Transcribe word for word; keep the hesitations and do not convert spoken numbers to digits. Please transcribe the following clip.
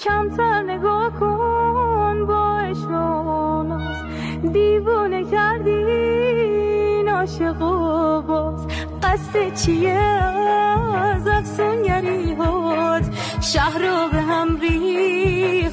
کمتر نگاه کن با اشناناز دیوونه کردین عاشق و باز قصد چیه از افسونگری هات شهر رو به هم ریخت